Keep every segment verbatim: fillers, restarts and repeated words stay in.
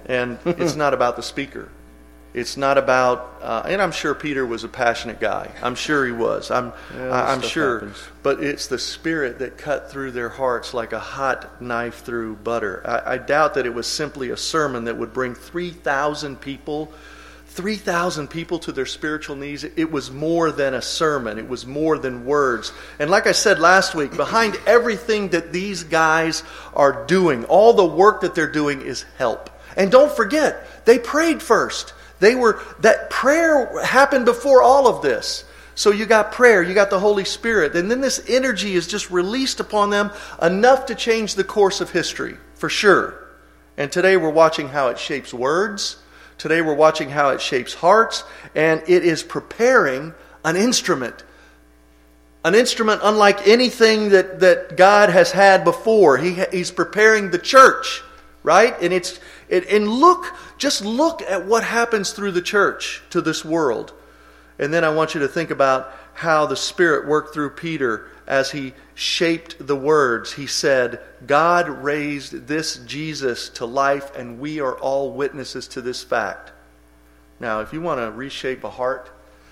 And it's not about the speaker. It's not about, uh, and I'm sure Peter was a passionate guy. I'm sure he was. I'm, Yeah, I, I'm stuff sure. happens. But it's the Spirit that cut through their hearts like a hot knife through butter. I, I doubt that it was simply a sermon that would bring three thousand people, three thousand people to their spiritual knees. It was more than a sermon. It was more than words. And like I said last week, behind everything that these guys are doing, all the work that they're doing is help. And don't forget, they prayed first. They were, that prayer happened before all of this. So you got prayer, you got the Holy Spirit, and then this energy is just released upon them enough to change the course of history, for sure. And today we're watching how it shapes words. Today we're watching how it shapes hearts, and it is preparing an instrument. An instrument unlike anything that, that God has had before. He, he's preparing the church, right? And it's it, and look, just look at what happens through the church to this world. And then I want you to think about how the Spirit worked through Peter as he shaped the words. He said, God raised this Jesus to life, and we are all witnesses to this fact. Now, if you want to reshape a heart,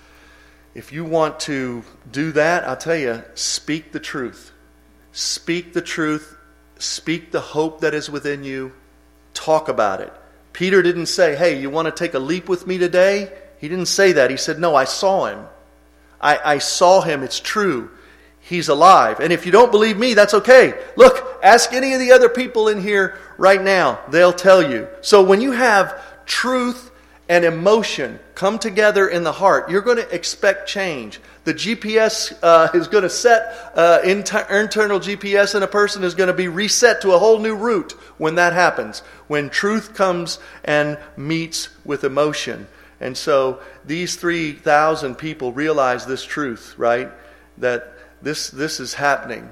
if you want to do that, I'll tell you, speak the truth. Speak the truth. Speak the hope that is within you. Talk about it. Peter didn't say, hey, you want to take a leap with me today? He didn't say that. He said, no, I saw him. I, I saw him. It's true. He's alive. And if you don't believe me, that's okay. Look, ask any of the other people in here right now. They'll tell you. So when you have truth and emotion come together in the heart, you're going to expect change. The G P S uh, is going to set, uh, inter- internal G P S in a person is going to be reset to a whole new route when that happens. When truth comes and meets with emotion. And so these three thousand people realize this truth, right? That this this is happening.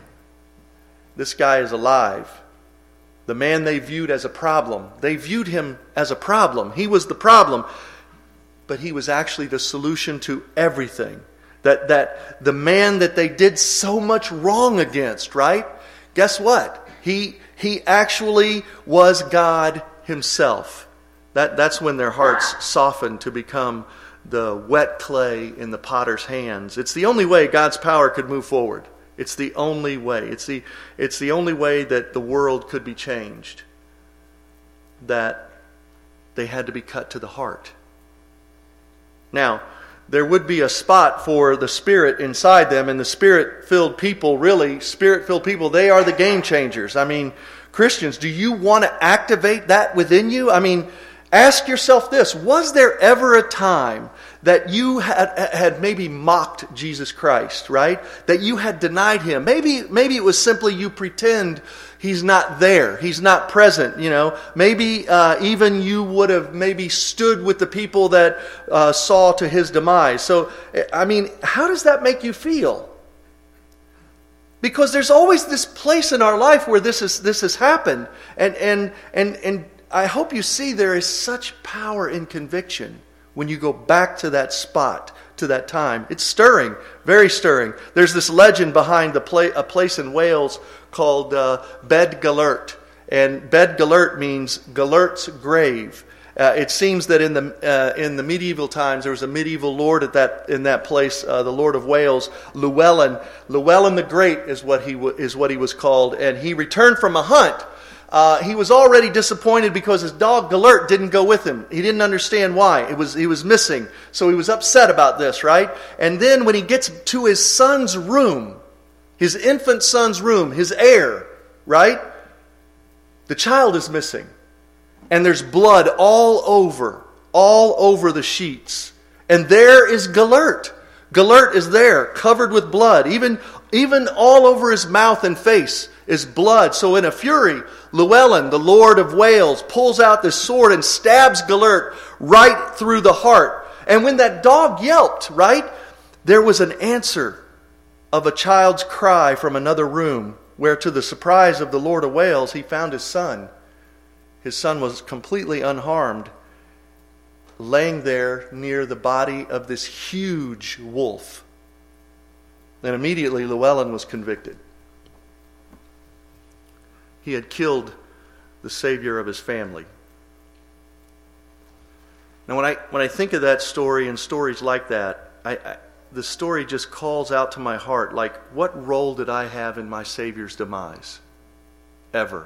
This guy is alive. The man they viewed as a problem. They viewed him as a problem. He was the problem. But he was actually the solution to everything. That, that the man that they did so much wrong against, right? Guess what? He, he actually was God himself. That, that's when their hearts softened to become the wet clay in the potter's hands. It's the only way God's power could move forward. It's the only way. It's the, it's the only way that the world could be changed. That they had to be cut to the heart. Now, there would be a spot for the Spirit inside them, and the Spirit-filled people, really, Spirit-filled people, they are the game changers. I mean, Christians, do you want to activate that within you? I mean, ask yourself this. Was there ever a time that you had, had maybe mocked Jesus Christ, right? That you had denied Him? Maybe, maybe it was simply you pretend He's not there. He's not present, you know. Maybe uh, even you would have maybe stood with the people that uh, saw to His demise. So, I mean, how does that make you feel? Because there's always this place in our life where this is this has happened. And and and and I hope you see there is such power in conviction when you go back to that spot, to that time. It's stirring, very stirring. There's this legend behind the pla- a place in Wales called uh, Bed Gellert. And Bed Gellert means Gellert's grave. Uh, it seems that in the uh, in the medieval times there was a medieval lord at that in that place, uh, the Lord of Wales, Llewellyn. Llewellyn the Great is what he w- is what he was called, and he returned from a hunt. Uh, he was already disappointed because his dog Gellert didn't go with him. He didn't understand why. It was he was missing, so he was upset about this, right? And then when he gets to his son's room, his infant son's room, his heir, right? The child is missing. And there's blood all over, all over the sheets. And there is Gellert. Gellert is there, covered with blood. Even, even all over his mouth and face is blood. So in a fury, Llewellyn, the Lord of Wales, pulls out this sword and stabs Gellert right through the heart. And when that dog yelped, right, there was an answer of a child's cry from another room, where to the surprise of the Lord of Wales, he found his son. His son was completely unharmed, laying there near the body of this huge wolf. And immediately Llewellyn was convicted. He had killed the savior of his family. Now, when I when I think of that story and stories like that, I, I, the story just calls out to my heart, like, what role did I have in my Savior's demise? Ever.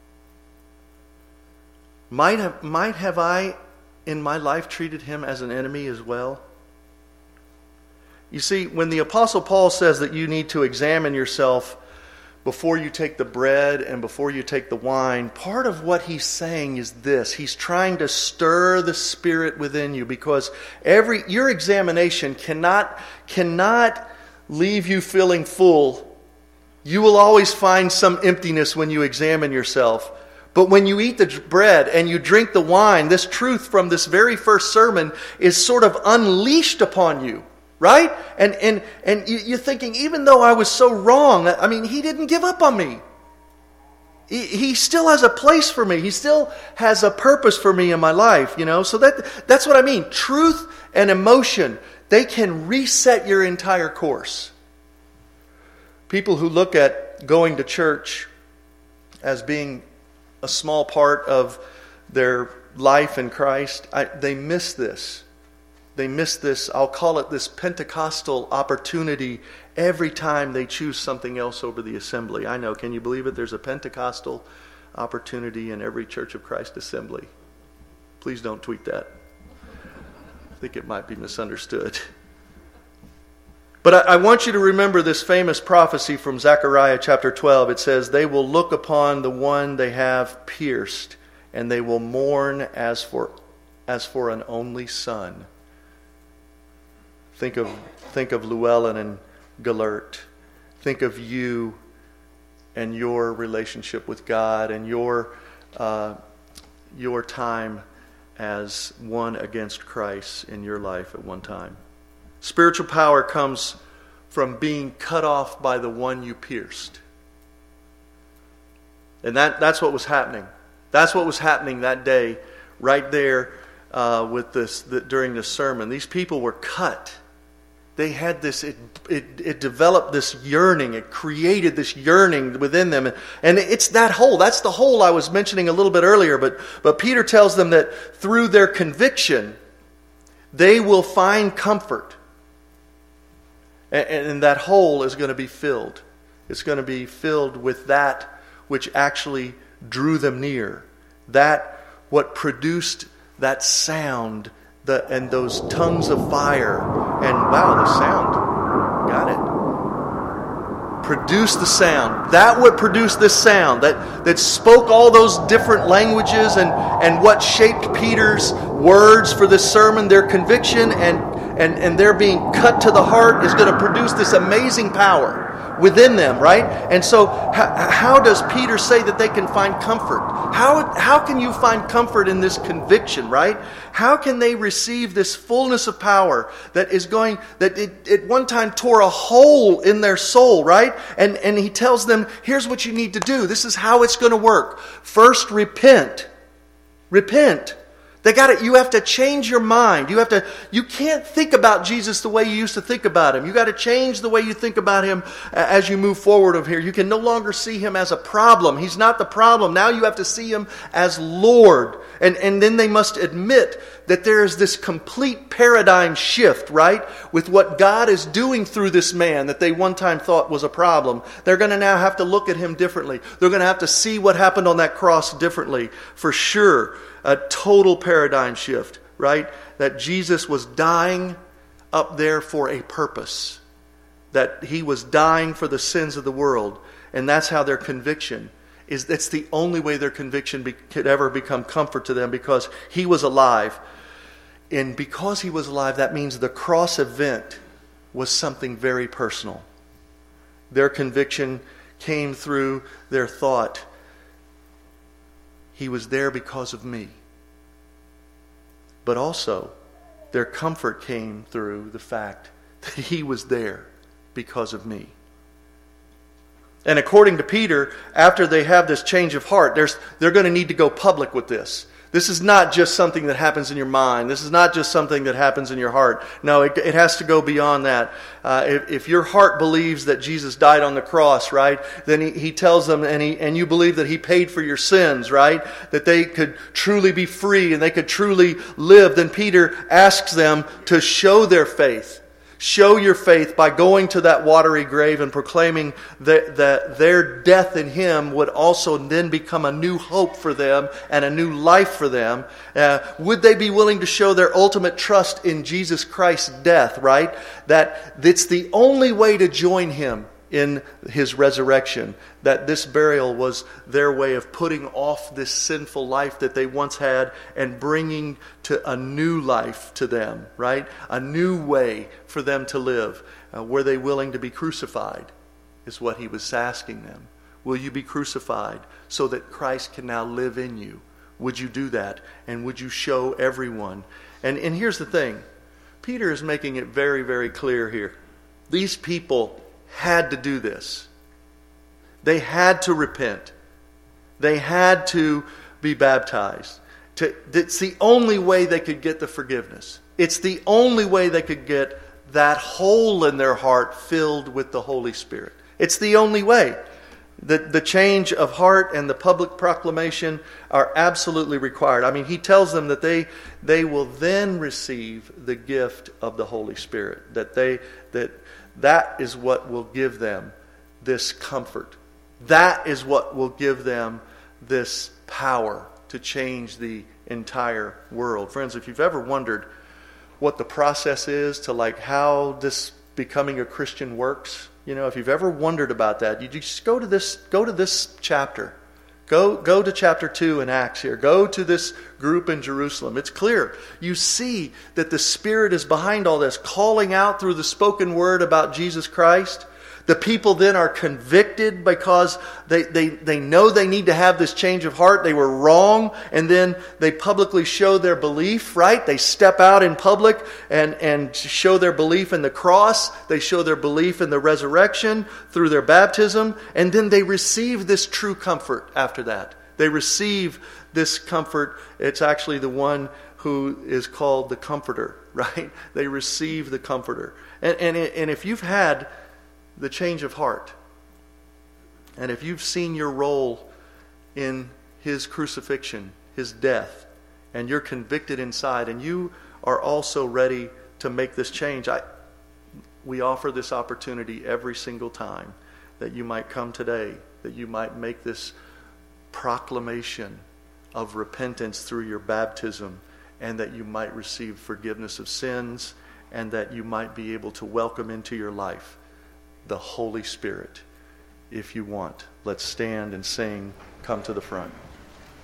Might have, might have I, in my life, treated him as an enemy as well? You see, when the Apostle Paul says that you need to examine yourself before you take the bread and before you take the wine, part of what he's saying is this. He's trying to stir the Spirit within you, because every your examination cannot, cannot leave you feeling full. You will always find some emptiness when you examine yourself. But when you eat the bread and you drink the wine, this truth from this very first sermon is sort of unleashed upon you. Right? And and and you're thinking, even though I was so wrong, I mean, he didn't give up on me. He, he still has a place for me. He still has a purpose for me in my life, you know? So that that's what I mean. Truth and emotion, they can reset your entire course. People who look at going to church as being a small part of their life in Christ, I, they miss this. They miss this, I'll call it this Pentecostal opportunity every time they choose something else over the assembly. I know, can you believe it? There's a Pentecostal opportunity in every Church of Christ assembly. Please don't tweet that. I think it might be misunderstood. But I, I want you to remember this famous prophecy from Zechariah chapter twelve. It says, they will look upon the one they have pierced, and they will mourn as for, as for an only son. Think of think of Llewellyn and Gellert. Think of you and your relationship with God and your uh, your time as one against Christ in your life at one time. Spiritual power comes from being cut off by the one you pierced. And that, that's what was happening. That's what was happening that day right there uh, with this the, during this sermon. These people were cut. They had this, it, it, it developed this yearning. It created this yearning within them. And it's that hole. That's the hole I was mentioning a little bit earlier. But, but Peter tells them that through their conviction, they will find comfort. And, and that hole is going to be filled. It's going to be filled with that which actually drew them near. That what produced that sound The, and those tongues of fire. And wow, the sound. Got it. Produce the sound. That what produced this sound. That, that spoke all those different languages. And, and what shaped Peter's words for this sermon. Their conviction and, and, and their being cut to the heart is going to produce this amazing power within them, right? And so how, how does Peter say that they can find comfort? How, how can you find comfort in this conviction, right? How can they receive this fullness of power that is going, that it, at one time tore a hole in their soul, right? And, and he tells them, here's what you need to do. This is how it's going to work. First, repent. Repent. They got it. You have to change your mind. You have to. You can't think about Jesus the way you used to think about him. You got to change the way you think about him as you move forward of here. You can no longer see him as a problem. He's not the problem. Now you have to see him as Lord. And and then they must admit that there is this complete paradigm shift, right, with what God is doing through this man that they one time thought was a problem. They're going to now have to look at him differently. They're going to have to see what happened on that cross differently, for sure. A total paradigm shift, right? That Jesus was dying up there for a purpose. That he was dying for the sins of the world. And that's how their conviction is. That's the only way their conviction be, could ever become comfort to them, because he was alive. And because he was alive, that means the cross event was something very personal. Their conviction came through their thought, he was there because of me. But also, their comfort came through the fact that he was there because of me. And according to Peter, after they have this change of heart, there's, they're going to need to go public with this. This is not just something that happens in your mind. This is not just something that happens in your heart. No, it, it has to go beyond that. Uh, if, if your heart believes that Jesus died on the cross, right, then he, he tells them, and, he, and you believe that he paid for your sins, right, that they could truly be free and they could truly live, then Peter asks them to show their faith. Show your faith by going to that watery grave and proclaiming that, that their death in him would also then become a new hope for them and a new life for them. Uh, would they be willing to show their ultimate trust in Jesus Christ's death, right? That it's the only way to join him in his resurrection, that this burial was their way of putting off this sinful life that they once had and bringing to a new life to them, right? A new way for them to live. Uh, were they willing to be crucified, is what he was asking them. Will you be crucified so that Christ can now live in you? Would you do that? And would you show everyone? And, and here's the thing. Peter is making it very, very clear here. These people had to do this. They had to repent. They had to be baptized. To, it's the only way they could get the forgiveness. It's the only way they could get that hole in their heart filled with the Holy Spirit. It's the only way. The, the change of heart and the public proclamation are absolutely required. I mean, he tells them that they they will then receive the gift of the Holy Spirit. That they that That is what will give them this comfort. That is what will give them this power to change the entire world. Friends, if you've ever wondered what the process is to like how this becoming a Christian works, you know, if you've ever wondered about that, you just go to this go to this chapter. Go, go to chapter two in Acts here. Go to this group in Jerusalem. It's clear. You see that the Spirit is behind all this, calling out through the spoken word about Jesus Christ. The people then are convicted because they, they, they know they need to have this change of heart. They were wrong, and then they publicly show their belief, right? They step out in public and, and show their belief in the cross. They show their belief in the resurrection through their baptism, and then they receive this true comfort after that. They receive this comfort. It's actually the one who is called the Comforter, right? They receive the Comforter. And, and, and if you've had the change of heart, and if you've seen your role in his crucifixion, his death, and you're convicted inside, and you are also ready to make this change, I, we offer this opportunity every single time that you might come today, that you might make this proclamation of repentance through your baptism, and that you might receive forgiveness of sins, and that you might be able to welcome into your life the Holy Spirit. If you want, let's stand and sing, Come to the Front.